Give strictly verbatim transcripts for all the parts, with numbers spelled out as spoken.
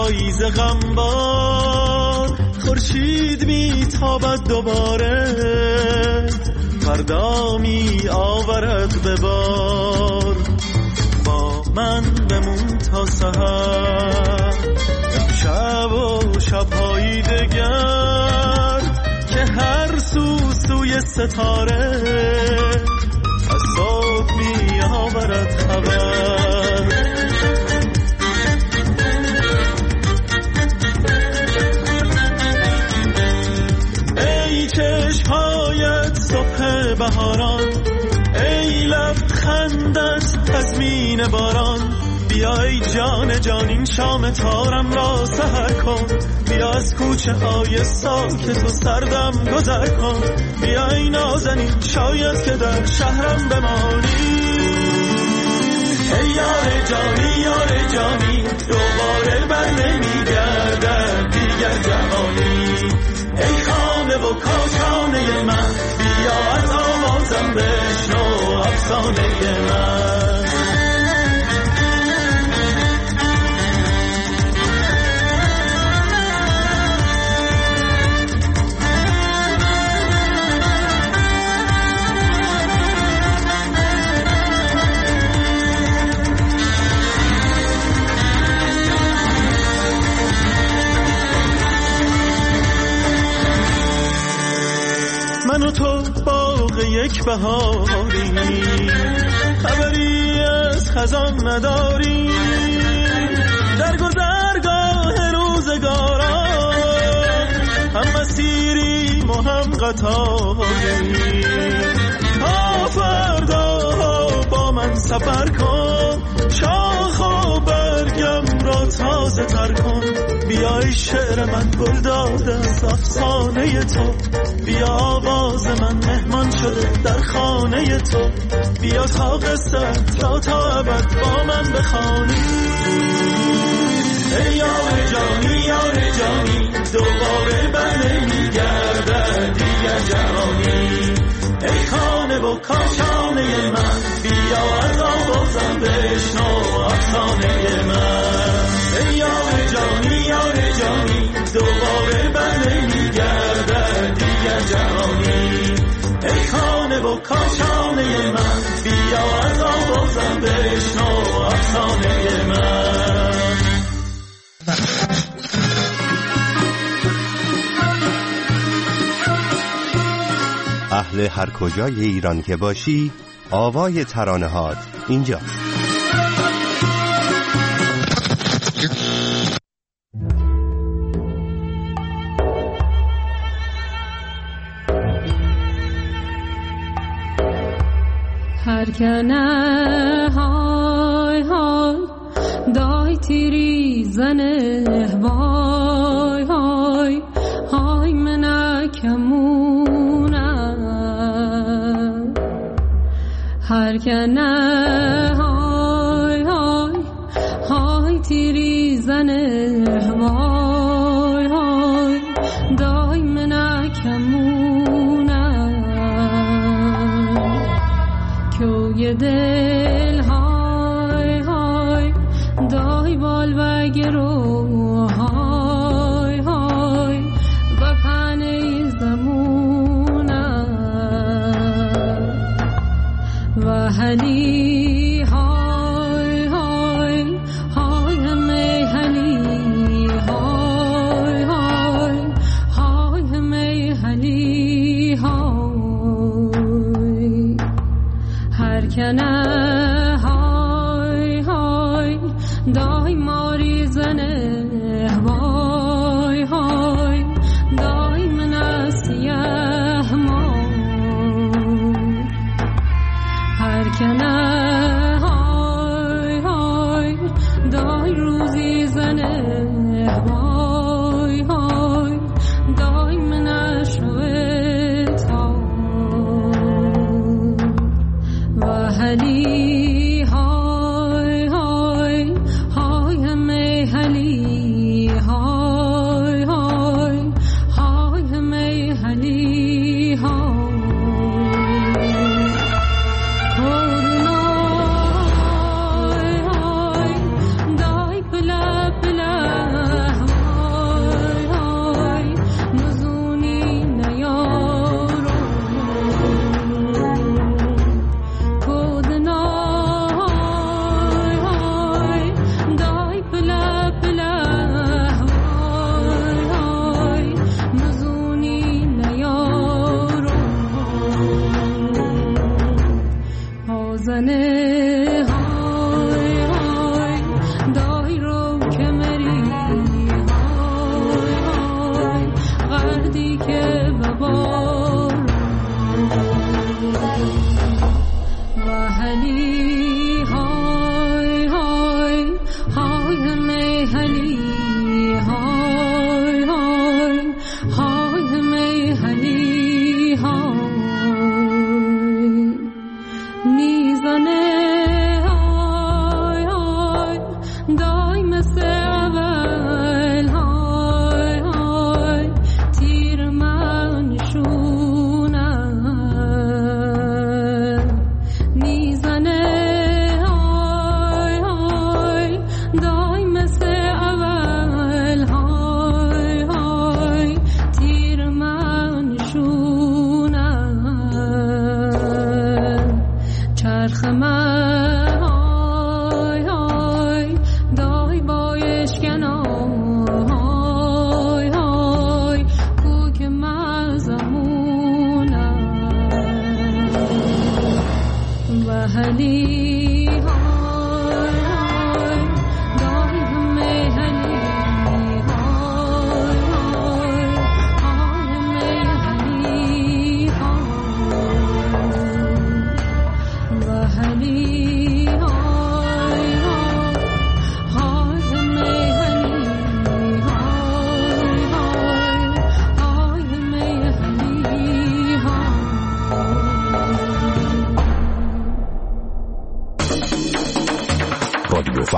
پاییز غمبار، خورشید میتابد دوباره، فردا می آورد به بار. با من بمون تا سحر، شب و شب‌های دگر، که هر سو سوی ستاره از صبح می آورد خبر. ای چشم‌هایت صبح بهاران، ای لبخندت تضمین باران، بیای جان جان این شام تارم را سحر کن، بیا از کوچه های ساکت و سردم گذر کن، بیای نازنین شاید که در شهرم بمانی. ای یار جانی یار جانی، دوباره بر نمیگردد دیگر جوانی. ای خانه و کاشانه من، بیا از آوازم بشنو افسانه من. من و تو باغ یک بهاری، خبری از خزان نداری، در گذرگاه روزگاران هم مسیریم و هم قطاری. تا فردا با من سفر کن، شاخ و برگم را تازه تر کن، بیای شعر من گل داده از افسانه تو، بیا آواز من مهمان شده در خانه تو، بیا تا قصت را تا ابد با من بخوانی. ای یار جانی یار جانی، دوباره بر نمیگردد دیگر جوانی. ای خانه و کاشانه من، بیا از آوازم بشنو افسانه من. ای یار جانی یار جانی، دوباره بر نمیگردد دیگر جوانی. ای خانه و کاشانه من، بیا از آوازم بشنو افسانه من. اهل هر کجای ایران که باشی، آوای ترانه‌هات اینجاست. هر کنه های های دای تیری زنه وای های های منکمونم. هر کنه های های های تیری زنه وای های دای منکمونم. که دل های های دای بال و گرو های های و پنه زمونم. و هلی های های های همه هلی های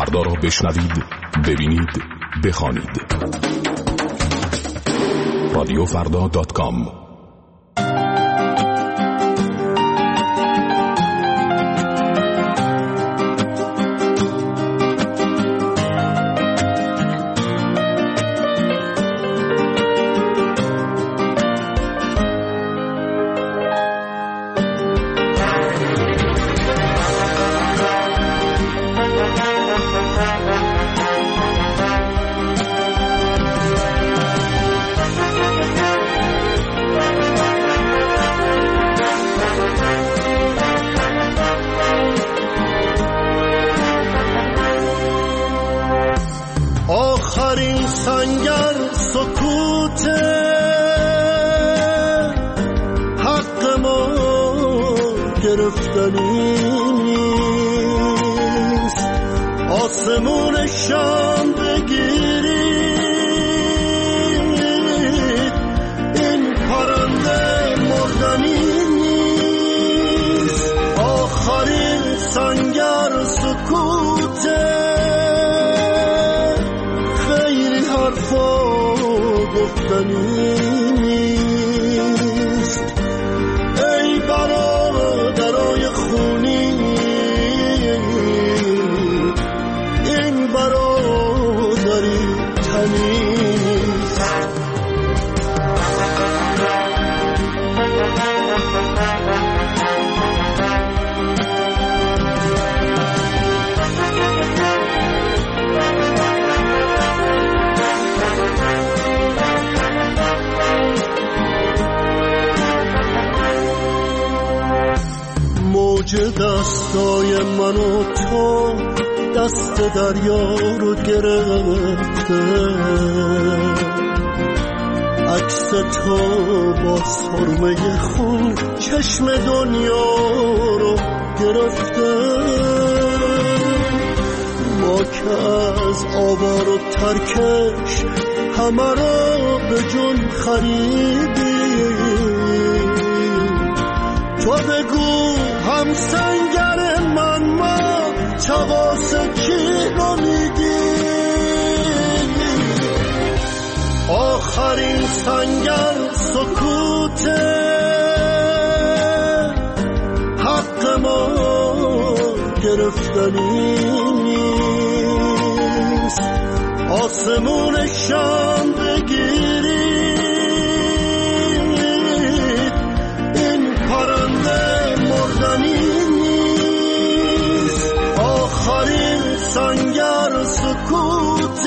فردا را بشنوید، ببینید، بخوانید. رادیو فردا دات کام. آخرین سنگر سکوت حق ما گرفتنی نیست، آسمون شام بگیرید، این پرنده مردنی نیست. آخرین سنگر سکوت گفتنی نیست. ای برادرای خونی، این برادری تنی نیست. موج دستای من و تو دست دریا رو گرفته، عکس تو با سرمه خون چشم دنیا رو گرفته. ما که از آوار و ترکش همه را به جون خریدیم، تو بگو هم سنگر من ما تواس کی رو میدی؟ آخرین سنگر سکوت حق ما گرفتنی نیست، آسمون شام بگیرید، این پرنده مردنی نیست. آخرین سنگر سکوت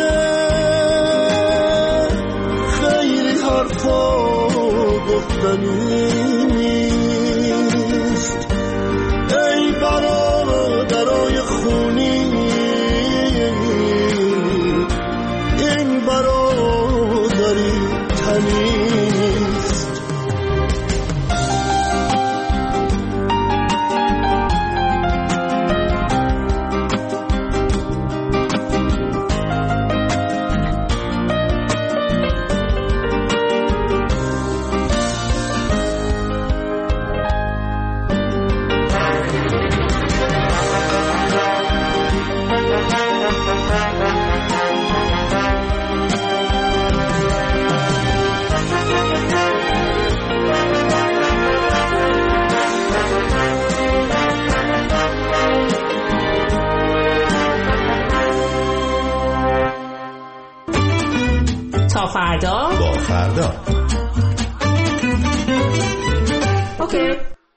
خیلی حرفا گفتنی نیست. ای برادرای خونی، این برادری تنی نیست. تا فردا با فردا. اوکی.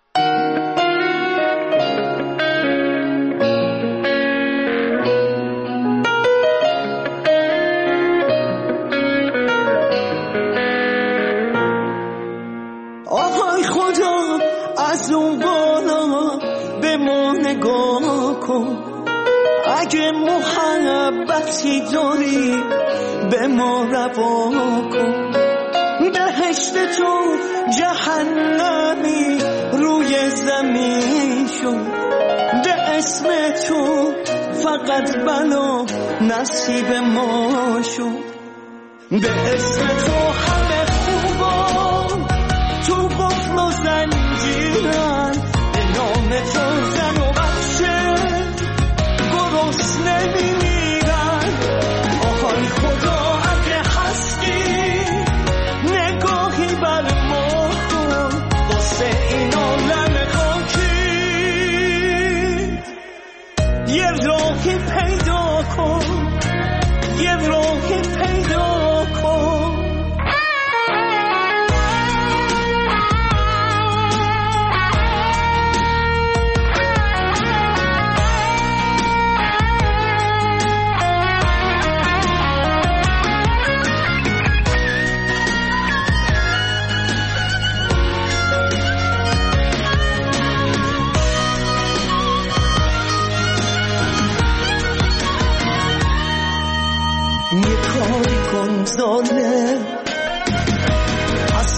آهای خدا از اون بالا به ما نگاه کن، اگه محبتی داری به ما روا کن. بهشت تو جهنمی روی زمین شد، به اسم تو فقط بلا نصیب ما شد. به اسم تو همه خوبان تو قفل و زنجیرن، به نام تو زن و بچه گرسنه نمی‌میرن.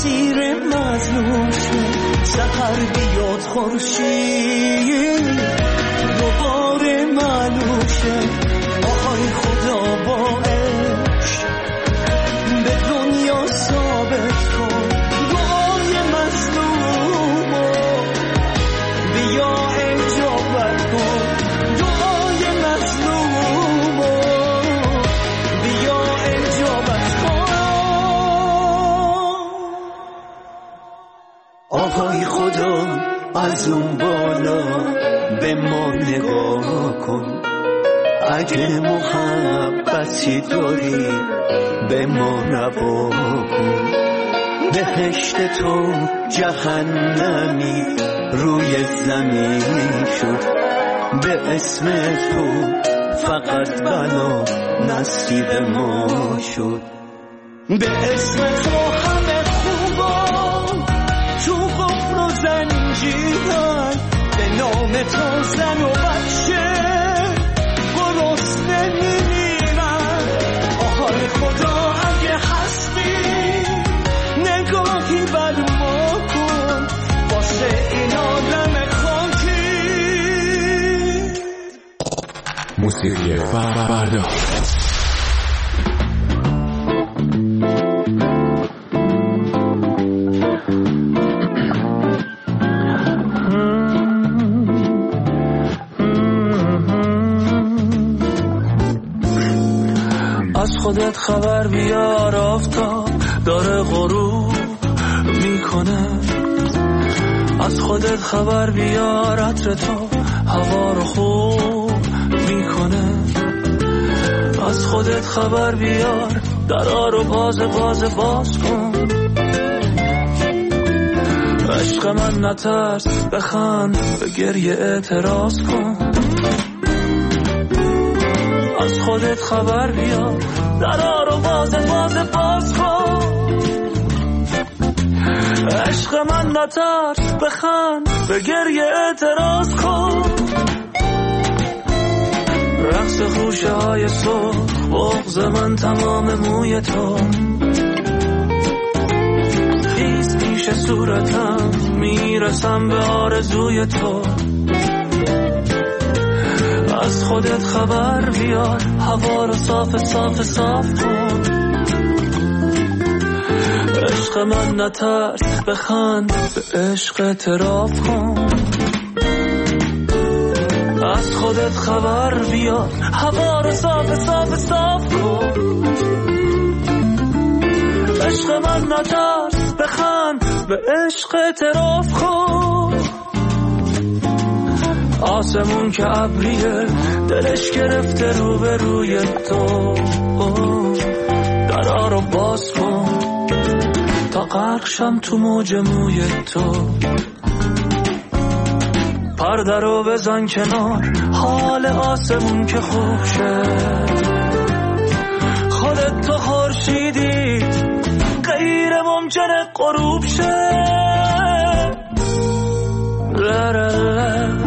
اسیر مظلوم شد سحر بیاد خورشید دوباره معلوم شد آهای خدا با عشق به دنیا ثابت کن دعای مظلومو بیا اجابت کن دعای مظلومو بیا اجابت کن آهای خدا از اون بالا به ما نگاه کن اگه محبتی داری به ما روا کن بهشت تو جهنمی روی زمین شد به اسم تو فقط بلا نصیب ما شد به اسم تو همه خوبا تو قفل و زنجیرن به نام تو زن و بچه گرسنه میمیرن آهای خدا اگه هستی نگاهی بر ما کن واسه این آدم خاکی موسیقی فردا از خودت خبر بیار آفتاب داره غروب میکنه از خودت خبر بیار عطر تو هوا رو خوب میکنه از خودت خبر بیار درا رو باز باز باز کن عشق من نترس بخند به گریه اعتراض کن از خودت خبر بیار درا رو باز باز باز کن عشق من نترس بخند به گریه اعتراض کن رقص خوشه های صبح بغض من تمام موی تو خیز پیش صورتم میرسم به آرزوی تو از خودت خبر بیار هوا رو صاف صاف صاف کن عشق من نترس بخند به عشق اعتراف کن از خودت خبر بیار هوا رو صاف صاف صاف کن عشق من نترس بخند به عشق اعتراف کن آسمون که ابریه دلش گرفته رو به روی تو درا رو باز کن تا غرق شم تو موج موی تو پرده رو بزن کنار حال آسمون که خوب شه خودت تو خورشیدی غیر ممکنه غروب شه لا لا لا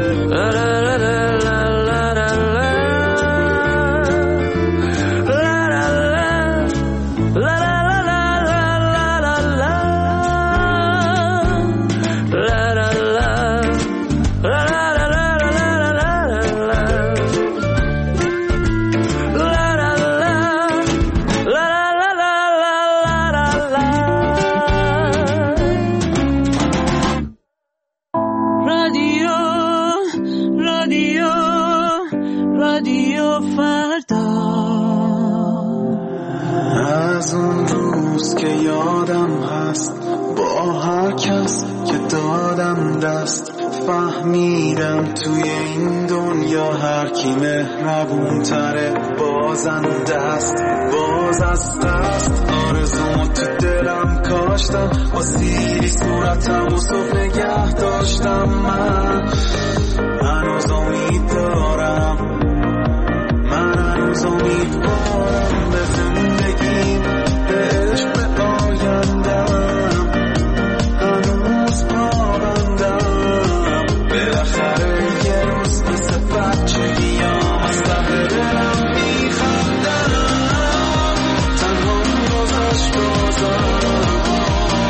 فهمیدم توی این دنیا هر کی مهربون تره بازنده است باز از دست آرزومو تو دلم کاشتم با سیری صورتم و صبح نگه داشتم من هنوز امید دارم من هنوز امید دارم به زندگیم به عشق به آیندم هنوز پابندم بالاخره یه روز مثل بچگیام از ته دلم میخندم تنها گذشت گذارم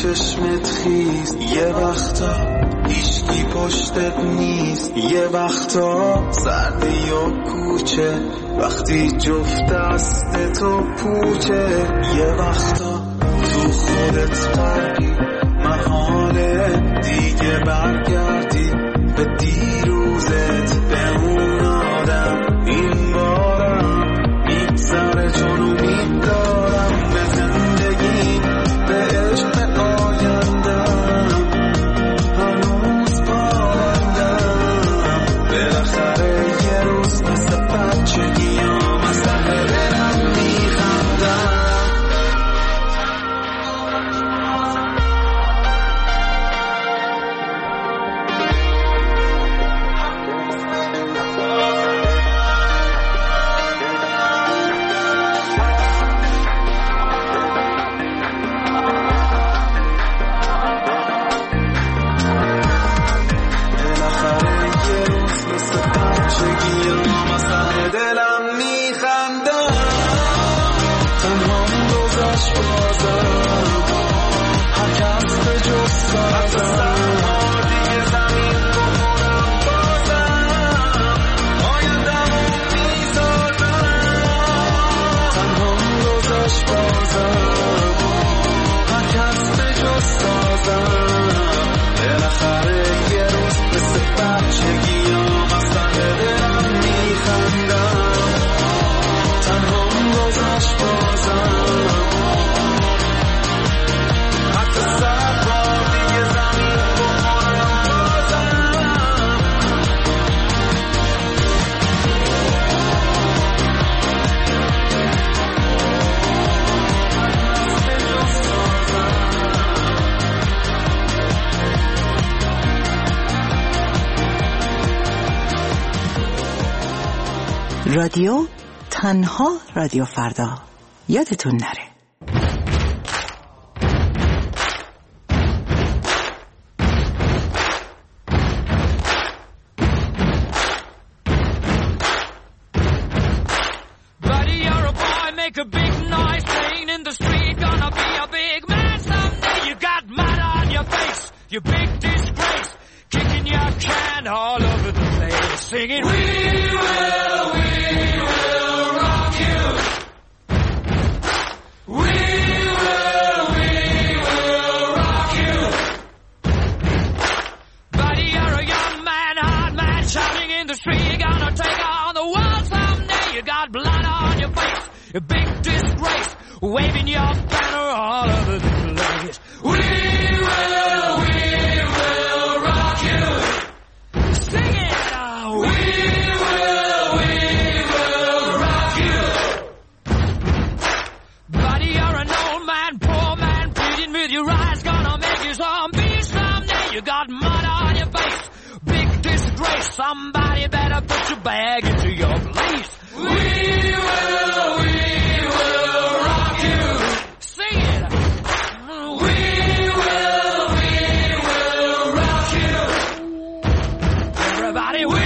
چشمت خیز، یه وقتا هیچکی پشتت نیست، یه وقتا سردی و کوچه وقتی جفت دستتو پوچه، یه وقتا تو خودت غرقی محاله دیگه برگردی به دیروزت، به اون آدم این بارم میگذره چون امید دارم به زندگی، به عشق آیندم هنوز پایندم، بالاخره یه روز مثل بچگیام از ته دلم میخندم. رادیو تنها رادیو فردا، یادتون نره. Singing, we will, we will rock you. We will, we will rock you. Buddy, you're a young man, hard man, shouting in the street. You're gonna take on the world someday. You got blood on your face, a big disgrace, waving your banner all over the place. We will, we will rock you. Sing it. We will, we will rock you. Buddy, you're an old man, poor man, pleading with your eyes, gonna make you zombie someday. You got mud on your face, big disgrace. Somebody better put your bag into your place. We will, we will rock you. Sing it. We will, we will rock you. Everybody, we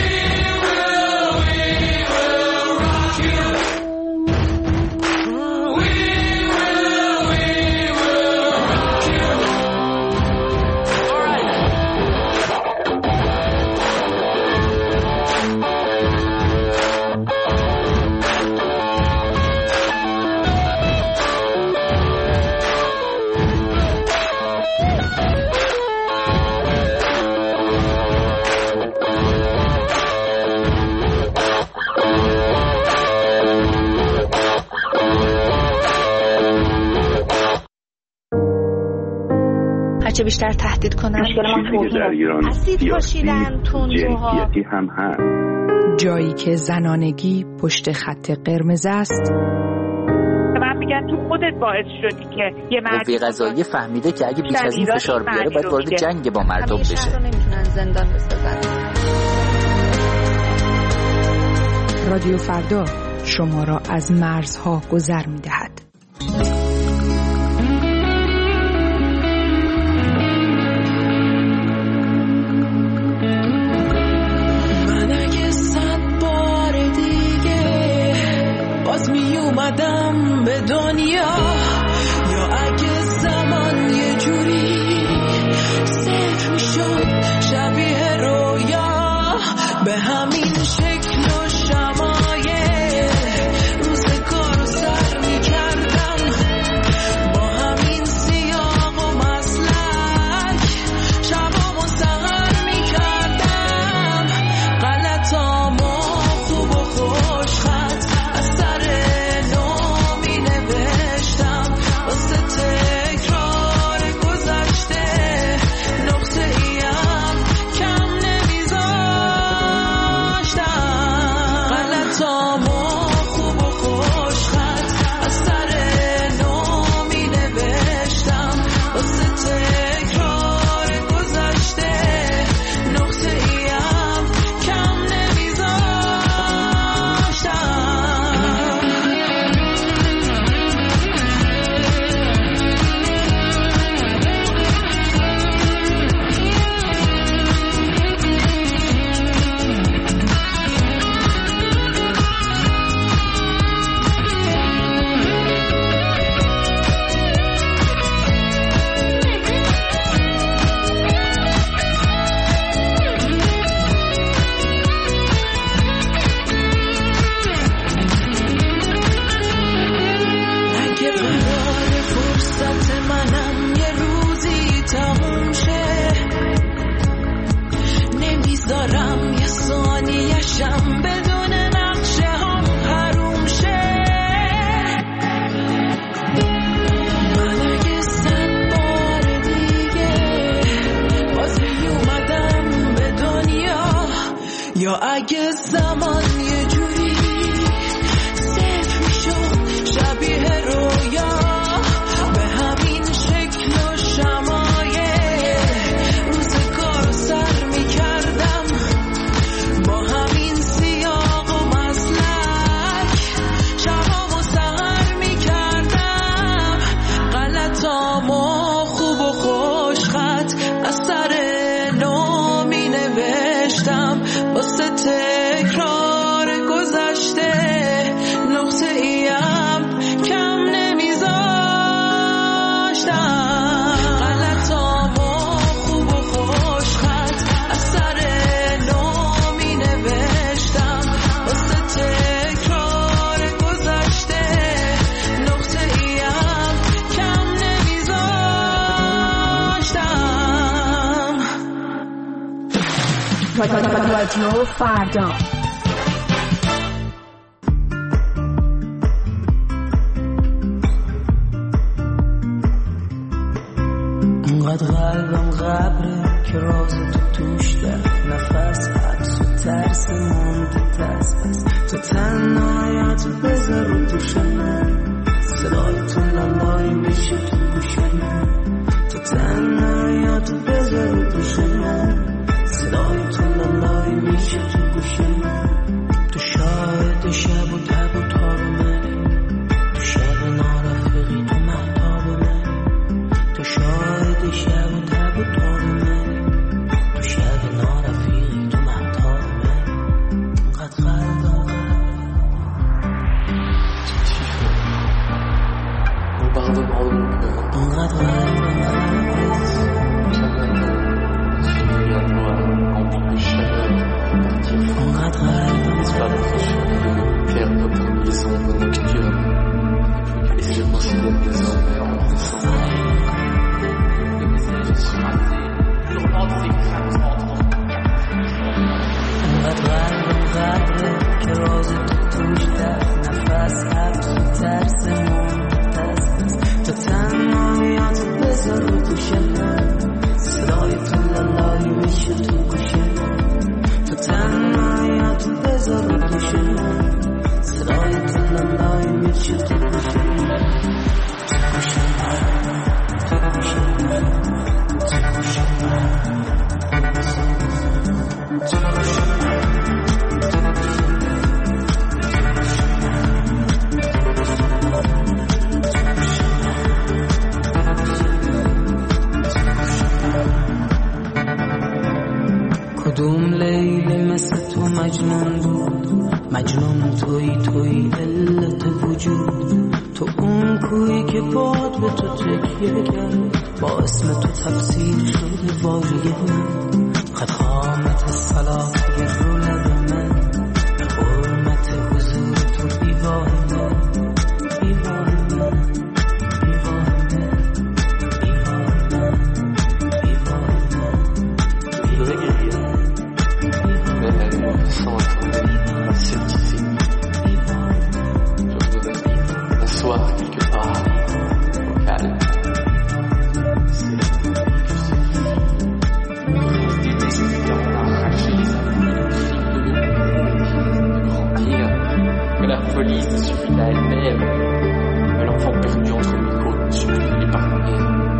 هرچه بیشتر تهدید کنن مشکل ما توهین در ایران اسید پاشیدن تندروها جنسیتی هم هست. جایی که زنانگی پشت خط قرمز است. من میگم تو خودت باعث شدی که یه مردی قضایی فهمیده که اگه بیش از این فشار بیاره باید وارد جنگ با مردم بشه. شهر رو نمیتونن زندان بسازن. رادیو فردا شما را از مرزها گذر میدهد. اومدم به دنیا یا اگه زمان یه جوری یا اگه زمان یه جوری صفر میشد شبیه رویا به همین شکل و شمایه روزگار رو سر میکردم با همین سیاق و مسلک شبام و سهر میکردم غلطام و خوب و خوش خط از سر نو می نوشتم واسه تکرار گذشته نقطه ایم کم نمیذاشتم غلطام و خوب و خوش خط از سر نو می نوشتم واسه تکرار گذشته نقطه ایم کم نمیذاشتم. رادیو فردا اونقدر قلبم غبره که راز تو توش در نفس حبس و ترس مونده دست بس تو تنهایت بذار رو دوش من صدای تو لالایی میشه تو گوش من تو تنهایت بذار رو دوش من صدای تو لالایی میشه تو گوش من تو شاهد شب و تب و تاب منی تو شب نارفقی تو محتاب منی تو شاهد شب و تب و تاب منی تو شب نارفقی تو محتاب منی انقدر قلبم Pardon, pardon, donc انقدر کدوم لیلی مثل تو مجنون بود مجنون توی توی علت وجود تو اون کویی که باد به تو تکیه کرد با اسم تو تفسیر شده واژه من خط خامت صلات یه رو لب من حرمت حضور تو بیواه من بیواه من بیواه من بیواه من بیواه من sans attendre, scepticisme. Je voudrais m'asseoir quelque part, au calme. C'est la que la folie se suffit à elle-même, que l'enfant perdu entre mes côtes ne suffit à l'épargner.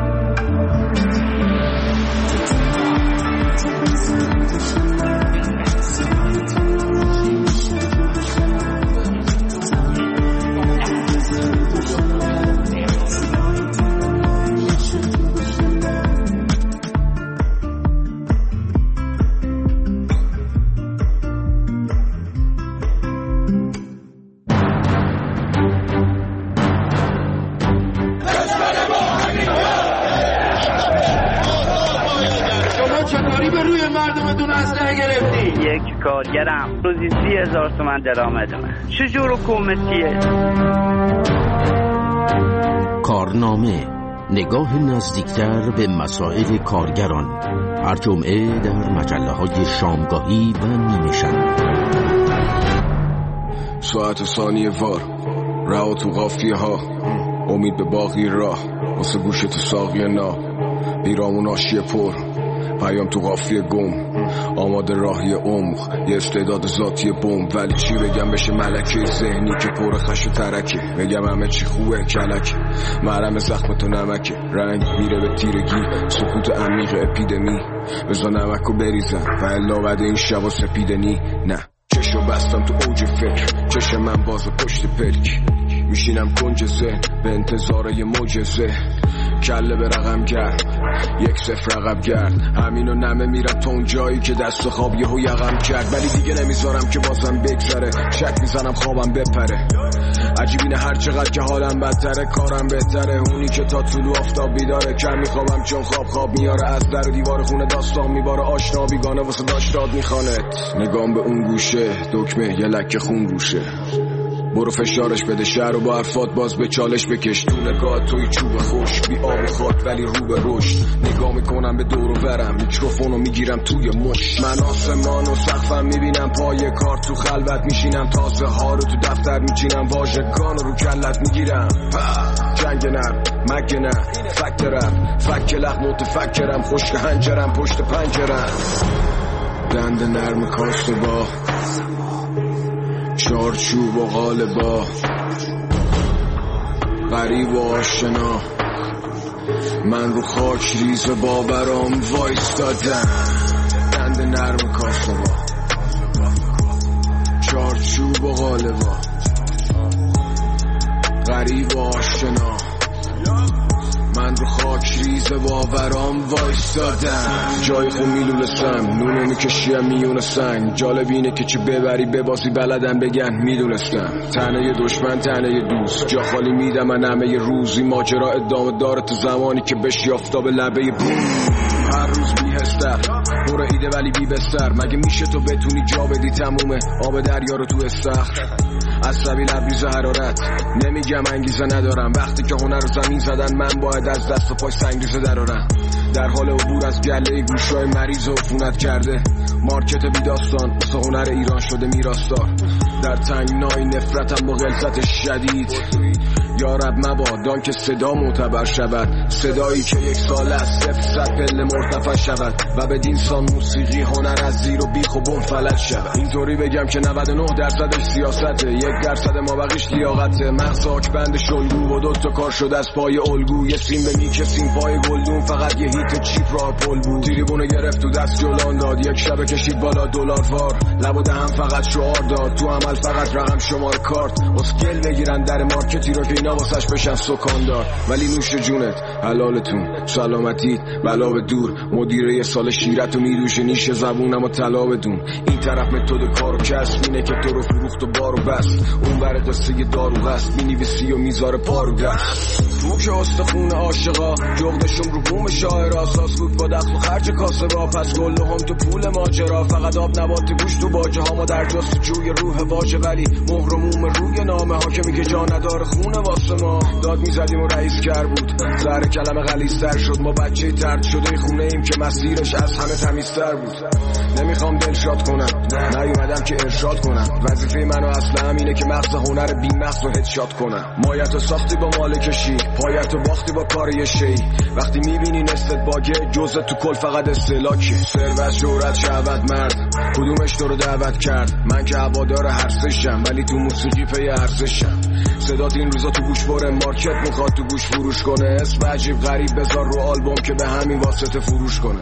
کارگرم روزی سی هزار تومن درآمدمه چجور حکومتیه؟ کارنامه نگاه نزدیکتر به مسائل کارگران هر جمعه در مجله های شامگاهی و نیمه شب. ساعت ثانیه وار رها تو قافیه ها امید به باقی راه واسه گوش تو ساقی نا پیرامون آشیه پر پیام تو قافیه گم آماده راهی عمق، یه استعداد ذاتی بمب. ولی چی بگم بشه ملکه ذهنی که پر خش و ترکه. بگم همه چی خوبه کلک، مرهم زخم تو نمکه. رنگ میره به تیرگی، سکوت عمیق اپیدمی. بذار نمکو بریزم و الا بعد این شب و سپیدنی. نه چشو بستم تو اوج فکر، چشم من باز پشت پلک. میشینم کنج ذهن به انتظار یه معجزه. کله به رقم گرد، یک صفر رقم گرد. همینو نمه میرم تا اون جایی که دست خواب یهو یقم کرد. ولی دیگه نمیذارم که بازم بگذره، شک میزنم خوابم بپره. عجیبینه هر چقدر که حالم بدتره کارم بهتره. اونی که تا طلوع آفتاب بیداره، کم میخوابم چون خواب خواب میاره. از در و دیوار خونه داستان میباره، آشنا بیگانه واسه داشتاد میخوانت. نگام به اون گوشه، دکمه یه لکه خون روشه. برو فشارش بده شهر و با حرفات باز به چالش بکش. تو نگاه توی چوب خوش، بی آب و خاک ولی رو به رشد. نگاه میکنم به دور و برم، میکروفونو میگیرم توی مش. من آسمان و سقفم میبینم، پای کار تو خلوت میشینم. تازه ها رو تو دفتر میچینم، واژگان رو کلت میگیرم. جنگ نرم مگه نه، فکرم فک لخ متفکرم. خشک هنجرم پشت پنجرم، دند نرم کاسه با چارچوب و غالبا. غریب و آشنا، من رو خاک ریز باورام وایستادم. دند نرم کاسه با چارچوب و غالبا. غریب و آشنا، من رو خاک ریز باورام وایستادم. جای خون میلولستم، نونو میکشیم میون سنگ. جالب اینه که چه ببری ببازی بلدن بگن میدونستم. تنه دشمن تنه دوست، جا خالی میدم من همه روزی. ماجرا ادامه داره تو زمانی که بشی آفتاب لبه بوم. هر روز بیهستر برو ایده ولی بی بستر. مگه میشه تو بتونی جا بدی تمومه آب دریا رو تو استخر. عصبی لبریز حرارت، نمیگم انگیزه ندارم. وقتی که هنر رو زمین زدن، من باید از دست و پای سنگریزه درارم. در حال عبور از گله گوشای مریض و عفونت کرده. مارکت بی داستان واسه هنر ایران شده میراثدار. در تنگنای نفرتم با غلظت شدید. یا رب مبادا که صدا معتبر شود، صدایی که یک سال از صفر صد پله مرتفع شود. و بدین سان موسیقی هنر از زیر و بیخ و بم فلج شود. اینطوری بگم که نود و نه درصدش سیاسته، یک درصد ما بقیش لیاقته. مغز آکبند شلگو و دوتا کار شده از پای الگو. یه سیم به نیک سیم پای گلدون، فقط یه هیت چیپ راه پل بود. تریبونو گرفت تو دست جلان داد، یک شب کشید بالا دلار وار. لب و دهن فقط شعار داد، تو عمل فقط رقم شمار کارت. اسکل بگیرن در مارکتی رو که اینا واسش بشن سکاندار. ولی نوش جونت حلالتون سلامتی بلا به دور. مدیره یه سال شیرت و میدوشه نیش زبونم و طلا بدون. این طرف متد کار و کسب اینه که تو رو فروخت و بارو بست. اون بر دسته یه دارو هست، مینویسی و میذاره پارو دست. تو که استخون عاشقا جغدشون رو بوم شاعر. اساس بود با دخل و خرج کاسه با. پس گل هم تو پول ماجرا. فقط آب نبات گوش تو باجه ها. ما در جستجوی روح واژه، ولی مهر و موم روی نامه ها که میگه جا نداره خونه واسه ما. داد میزدیم و رئیس کر بود، زهر کلمه غلیظ‌تر شد. ما بچه ترد شده خونه ایم که مسیرش از همه تمیزتر بود. نمیخوام دلشاد کنم، نیومدم که ارشاد کنم. وظیفه منو اصلا همینه که مغز هنر بی مغز رو هدشات کنم. مایتو ساختی با مالکشی، پایتو باختی با کار یه شی. وقتی میبینی نستت باگه، جزء تو کل فقط استهلاکی. ثروت شهرت شهوت مرد، کدومش تو رو دعوت کرد؟ من که هوادار هر سشم، ولی تو موسیقی پی ارزشم. صدات این روزا تو گوش بره، مارکت میخواد تو گوش فروش کنه. اسم عجیب غریب بذار رو آلبوم که به همین واسطه فروش کنه.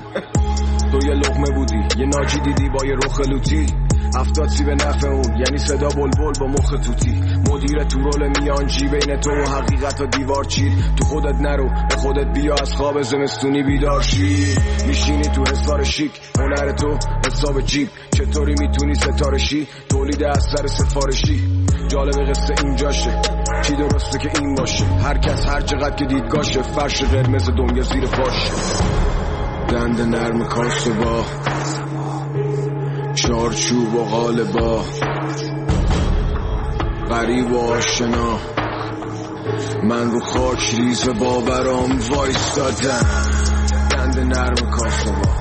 تو یه لقمه بودی، یه ناجی دیدی با یه رخ لوتی. هفتاد سی به نفع اون، یعنی صدا بلبل با مخ توتی. مدیر تو رول میانجی بین تو و حقیقت و دیوار چید. تو خودت نرو، به خودت بیا، از خواب زمستونی بیدار شی. میشینی تو حصار شیک، هنر تو حساب جیب. چطوری میتونی ستاره شی؟ تولید از سر سفارشی. جالب قصه اینجاشه، چی درسته که این باشه. هر کس هر چقدر که دیدگاشه، فرش قرمز دنیا زیر پاشه. دند نرم کاسه با چارچوب و غالبا. غریب و آشنا، من رو خاک ریز باورام وایستادم. دند نرم کاسه با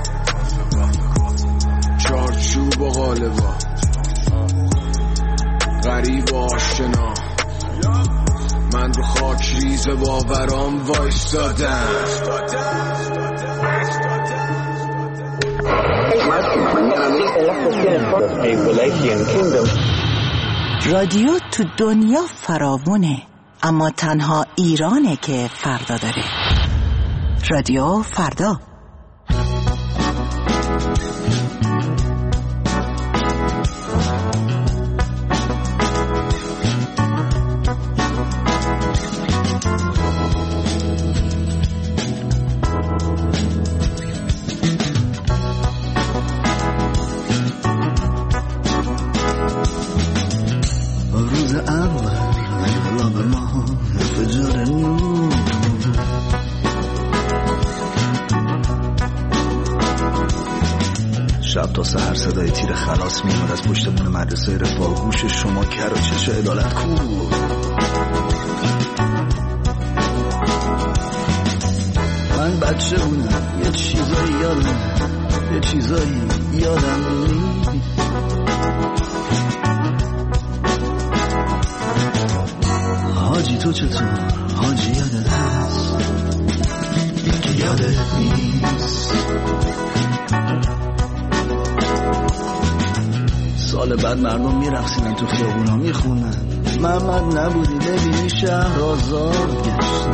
چارچوب و غالبا. غریب و آشنا، من رو خاک ریز باورام وایستادم. رادیو تو دنیا فراوونه، اما تنها ایرانه که فردا داره. رادیو فردا. شب تا سحر صدای تیر خلاص میاد از پشت بون مدرسه رفاه. گوش شما کر و چش عدالت کو. من بچه بودم یه چیزایی یادم یه چیزایی یادم نیست. حاجی تو چطور؟ حاجی یادت هست که یادت نیست. سال بعد مردم میرقصیدن تو خیابونا میخونن محمد نبودی ببینی شهر آزاد گشت.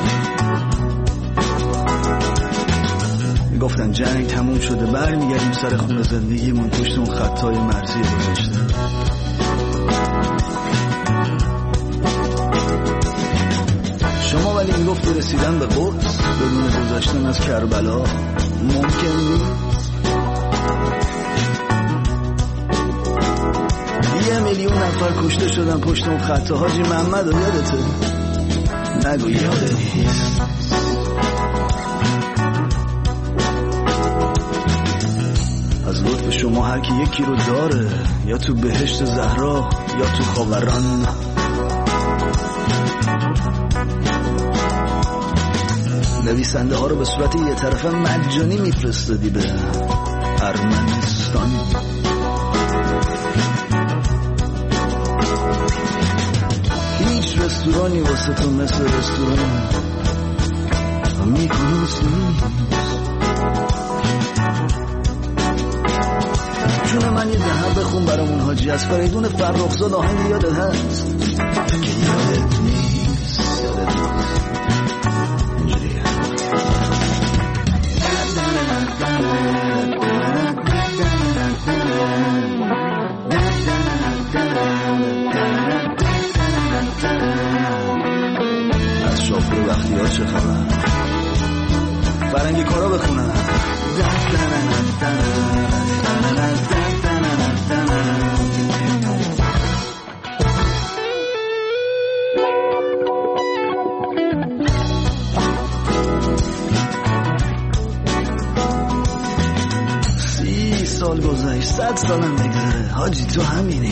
میگفتن جنگ تموم شده برمیگردیم سر خونه زندگیمون پشت اون خطای مرزی گذاشتن. شما ولی میگفت رسیدن به قدس بدون گذشتن از کربلا ممکن نیست. یه میلیون نفر کشته شدن پشت اون خط. حاجی محمد رو یادته؟ نگو یادت نیست. از لطف شما هر کی یکی رو داره، یا تو بهشت زهرا یا تو خاوران. نویسنده ها رو به صورت یه طرفه مجانی میفرستادی به ارمنستان. هیچ رستورانی واسه تو مثل رستوران میکنوس نیست. جون من یه دهب بخون برامون حاجی از فریدون فرخزاد آهنگ یادت هست که یادت نیست. یادت نیست اینجوریه. از شافر وقتی ها چه خبر؟ فرنگی کارا بخونم. سی سال گذشت، صد سالم بگذره حاجی تو همینی.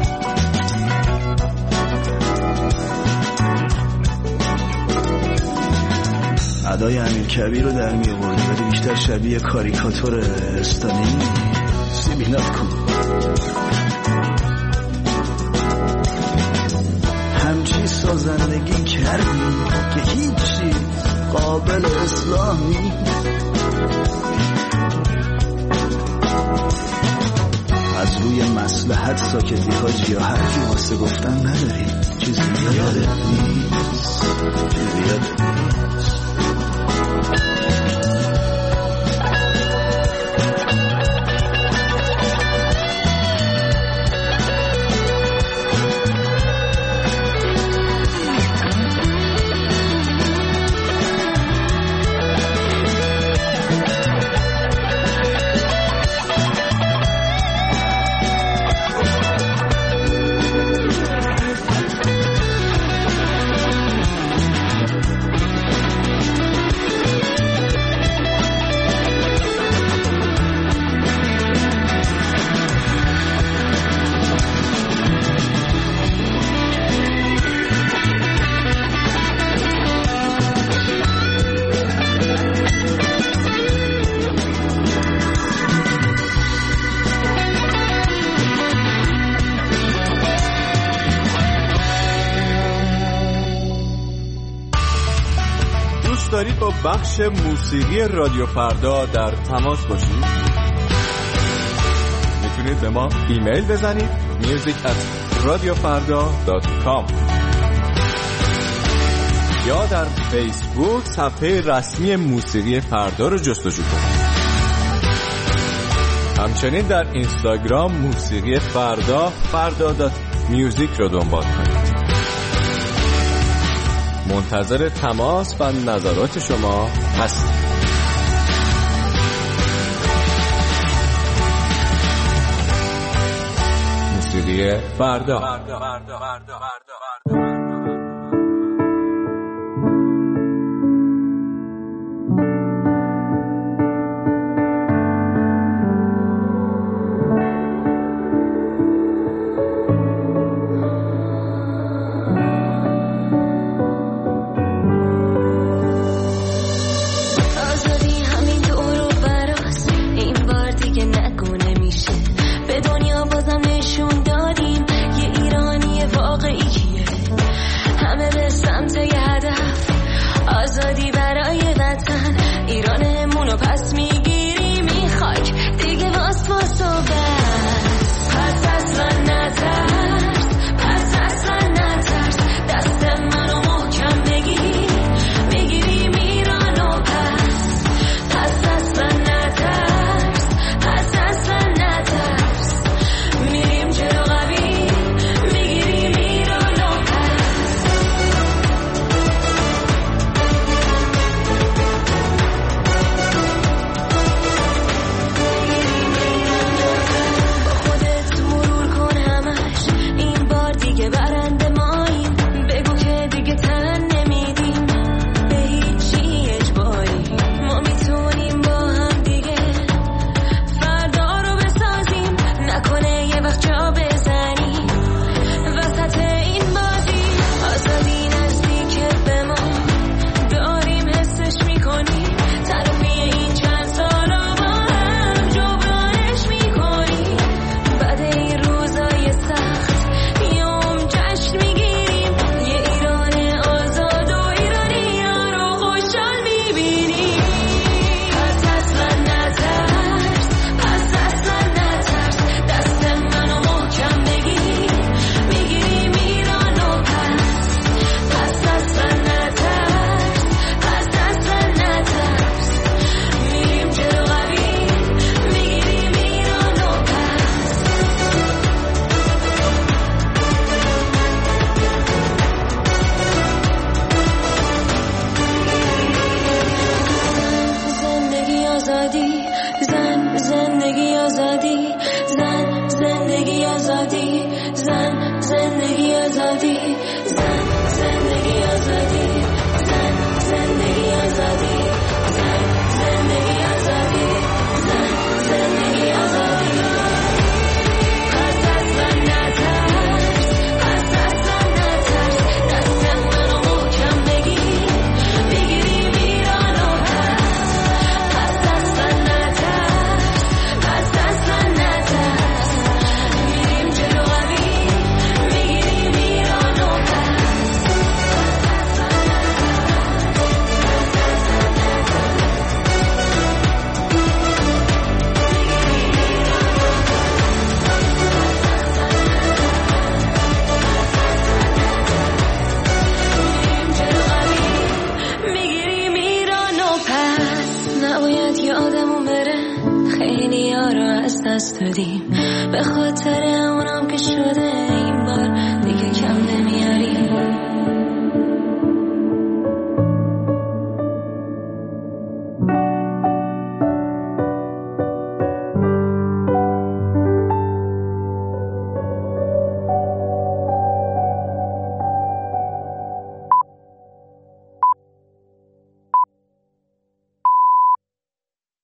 ادای امیر کبیر رو در می آوردی ولی بیشتر شبیه کاریکاتور استانی. سیبیلات کن. همچی سازندگی کردی که هیچی قابل اصلاح نیست. از روی مصلحت ساکتی حاجی یا حرفی واسه گفتن نداری. چیزی یادت نیست. چیزی یادت نیست. دارید با بخش موسیقی رادیو فردا در تماس باشید؟ میتونید به ما ایمیل بزنید music at radiofarda dot com یا در فیسبوک صفحه رسمی موسیقی فردا رو جستجو کنید. همچنین در اینستاگرام موسیقی فردا فردا دات میوزیک رو دنبال کنید. منتظر تماس و نظرات شما هستیم. موسیقی فردا. به خاطر اونم که شده این بار دیگه کم نمی